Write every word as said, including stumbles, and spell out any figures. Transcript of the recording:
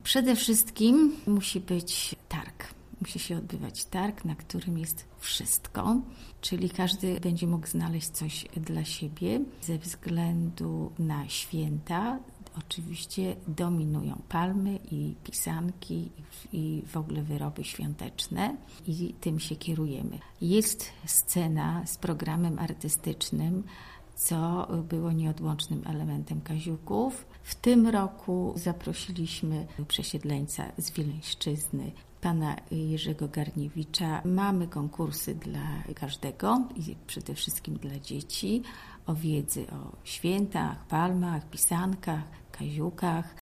Przede wszystkim musi być targ. Musi się odbywać targ, na którym jest wszystko, czyli każdy będzie mógł znaleźć coś dla siebie. Ze względu na święta oczywiście dominują palmy i pisanki i w ogóle wyroby świąteczne i tym się kierujemy. Jest scena z programem artystycznym, co było nieodłącznym elementem Kaziuków. W tym roku zaprosiliśmy przesiedleńca z Wileńszczyzny, pana Jerzego Garniewicza. Mamy konkursy dla każdego i przede wszystkim dla dzieci o wiedzy o świętach, palmach, pisankach, Kaziukach.